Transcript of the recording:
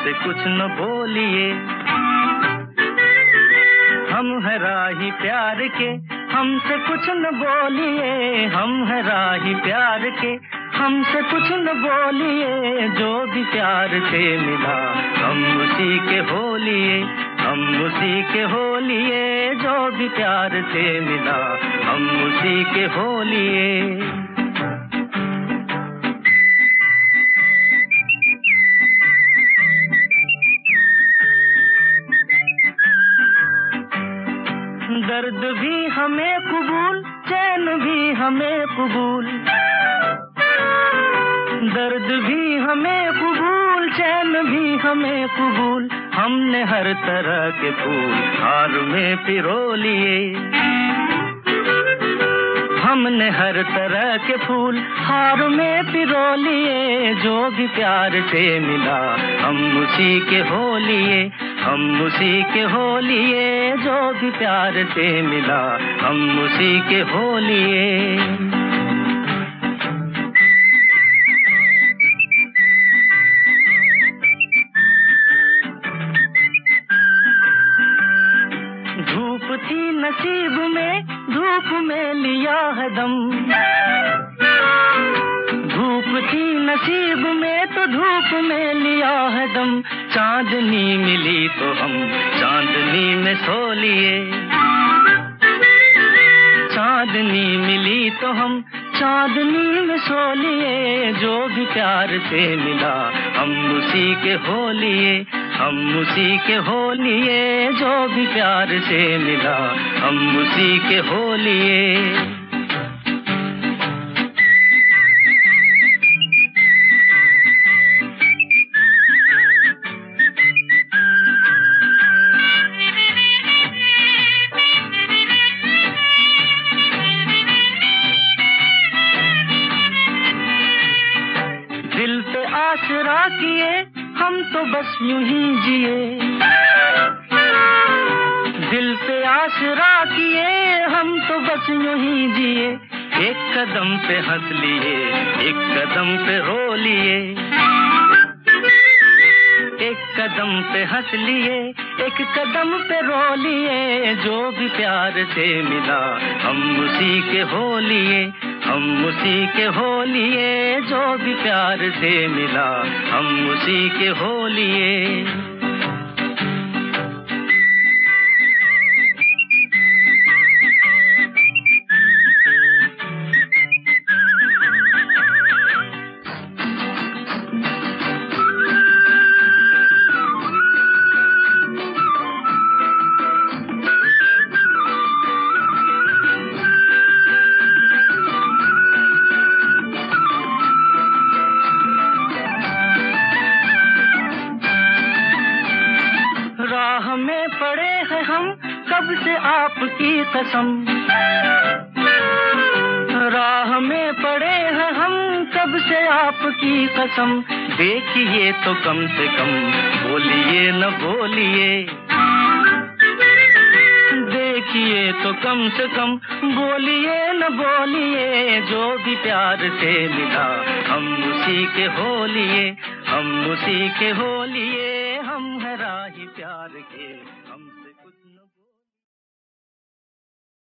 हमसे कुछ न बोलिए। हम है राही प्यार के, हमसे कुछ न बोलिए। हम है राही प्यार के, हमसे कुछ न बोलिए। जो भी प्यार से मिला हम उसी के हो लिए, हम उसी के हो लिए। जो भी प्यार से मिला हम उसी के हो लिए। दर्द भी हमें कबूल, चैन भी हमें कबूल। दर्द भी हमें कबूल, चैन भी हमें कबूल। हमने हर तरह के फूल हार में पिरो लिए। हमने हर तरह के फूल हार में पिरो लिए। जो भी प्यार से मिला हम उसी के हो लिए, हम उसी के हो लिए। जो भी प्यार से मिला हम उसी के हो लिए। धूप थी नसीब में, धूप में लिया है दम। धूप थी नसीब में तो धूप में लिया है दम। चांदनी मिली तो हम चांदनी में सो लिए। चांदनी मिली तो हम चांदनी में सो लिए। जो भी प्यार से मिला हम उसी के हो लिए, हम उसी के हो लिए। जो भी प्यार से मिला हम उसी के हो लिए। दिल पे आसरा किए हम तो बस यूं ही जिए। दिल पे आसरा किए हम तो बस यूं ही जिए। एक कदम पे हंस लिए, एक कदम पे रो लिए। एक कदम पे हंस लिए, एक कदम पे रो लिए। जो भी प्यार से मिला हम उसी के हो लिए, हम उसी के हो लिए। जो भी प्यार से मिला हम उसी के हो लिए। राह में पड़े हैं हम कब से आपकी कसम। राह में पड़े हैं हम कब से आपकी कसम। देखिए तो कम से कम बोलिए न बोलिए। देखिए तो कम से कम बोलिए न बोलिए। जो भी प्यार से मिला हम उसी के हो लिए, हम उसी के हो लिए।